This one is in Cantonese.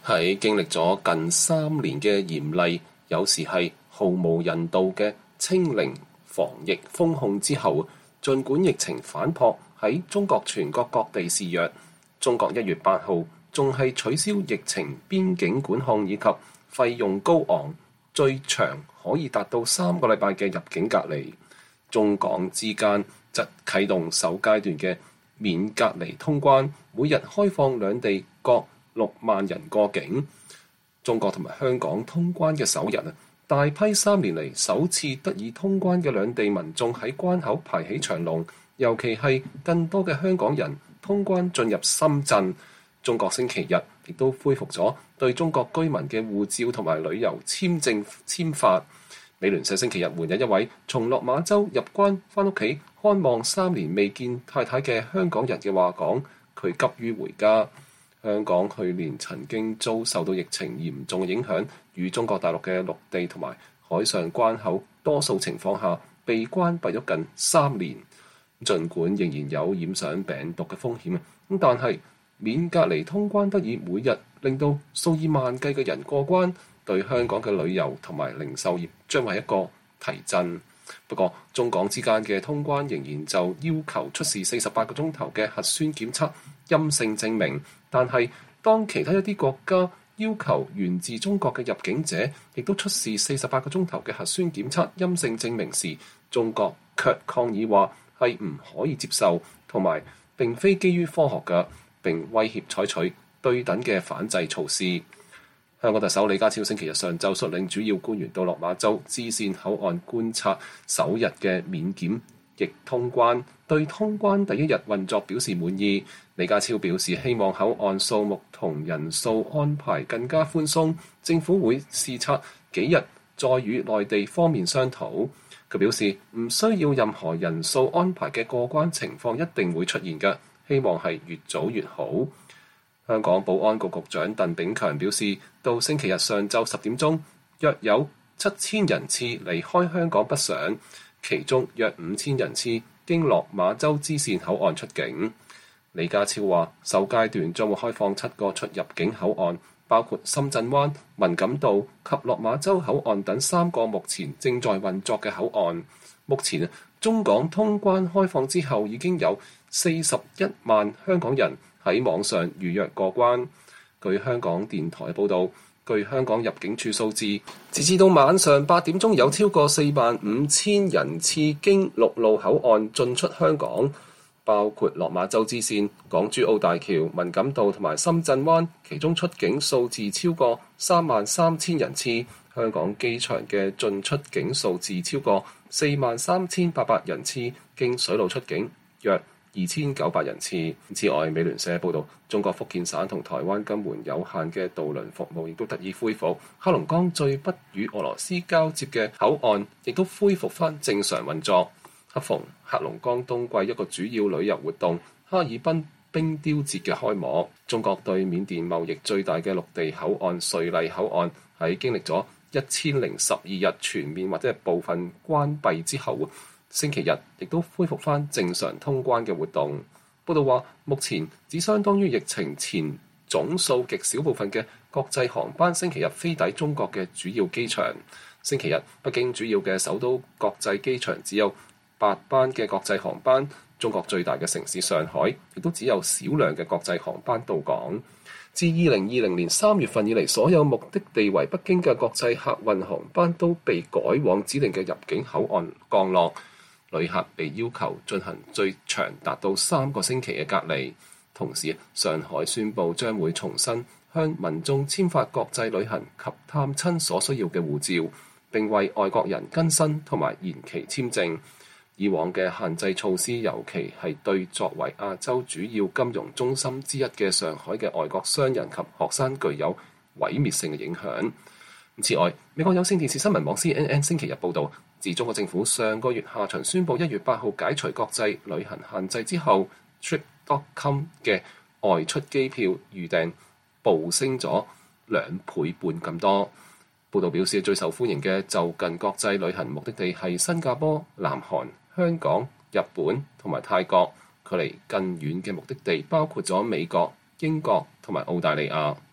喺經歷咗近3年嘅嚴厲，有時係毫無人道嘅清零防疫封控之後，儘管疫情反撲喺中國全國各地肆虐，中國1月8號仲係取消疫情邊境管控以及費用高昂、最長可以達到3個禮拜嘅入境隔離。中港之間則啟動首階段嘅免隔離通關，每日開放兩地各6萬人過境。中國同埋香港通關嘅首日大批3年嚟首次得以通關嘅兩地民眾喺關口排起長龍，尤其係更多嘅香港人通關進入深圳。中國星期日亦都恢復咗對中國居民嘅護照同埋旅遊簽證簽發。美聯社星期日援引一位從落馬洲入關返屋企看望3年未見太太嘅香港人嘅話講，佢急於回家。香港去年曾經遭受到疫情嚴重嘅影響，與中國大陸嘅陸地同埋海上關口多數情況下被關閉咗近3年。儘管仍然有染上病毒嘅風險，但係免隔離通關得以每日令到數以萬計嘅人過關，對香港嘅旅遊同埋零售業將係一個提振。不過，中港之間嘅通關仍然就要求出示48個鐘頭嘅核酸檢測陰性證明，但係當其他一啲國家要求源自中國嘅入境者亦都出示48個鐘頭嘅核酸檢測陰性證明時，中國卻抗議話係唔可以接受，同埋並非基於科學嘅，並威脅採取對等嘅反制措施。香港特首李家超星期日上晝率領主要官員到落馬洲支線口岸觀察首日嘅免檢疫通關，對通關第一日運作表示滿意。李家超表示希望口岸數目同人數安排更加寬鬆，政府會視察幾日再與內地方面商討。佢表示唔需要任何人數安排嘅過關情況一定會出現嘅，希望係越早越好。香港保安局局長鄧炳強表示，到星期日上晝10點鐘，約有7000人次離開香港北上，其中約5000人次經落馬洲支線口岸出境。李家超話，首階段將會開放7個出入境口岸，包括深圳灣、文錦渡及落馬洲口岸等3個目前正在運作嘅口岸。目前中港通關開放之後，已經有41萬香港人喺網上預約過關。據香港電台報導，據香港入境處數字，截至到晚上8點鐘，有超過45000人次經陸路口岸進出香港，包括落馬洲支線、港珠澳大橋、文錦渡同埋深圳灣，其中出境數字超過33000人次。香港機場嘅進出境數字超過43800人次，經水路出境約2900人次。此外，美聯社報導，中國福建省同台灣金門有限嘅渡輪服務亦都得以恢復，黑龍江最北與俄羅斯交接嘅口岸亦都恢復返正常運作。恰逢黑龍江冬季一個主要旅遊活動哈爾濱冰雕節嘅開幕，中國對緬甸貿易最大嘅陸地口岸瑞麗口岸喺經歷咗1012日全面或者係部分關閉之後，星期日亦都恢復返正常通關嘅活動。報道話，目前只相當於疫情前總數極少部分嘅國際航班星期日飛抵中國嘅主要機場。星期日，北京主要嘅首都國際機場只有8班嘅國際航班，中國最大嘅城市上海亦都只有少量嘅國際航班到港。自2020年3月份以嚟，所有目的地為北京嘅國際客運航班都被改往指定嘅入境口岸降落，旅客被要求進行最長達到3個星期嘅隔離。同時，上海宣布將會重新向民眾簽發國際旅行及探親所需要嘅護照，並為外國人更新同埋延期簽證。以往嘅限制措施，尤其係對作為亞洲主要金融中心之一嘅上海嘅外國商人及學生具有毀滅性嘅影響。此外，美國有線電視新聞網 CNN 星期日報導，自中國政府上個月下旬宣布1月8號解除國際旅行限制之後， Trip.com 嘅外出機票預訂暴升咗2倍半咁多。報導表示，最受歡迎嘅就近國際旅行目的地係新加坡、南韓、香港、日本同埋泰國，距離更遠嘅目的地包括咗美國、英國同埋澳大利亞。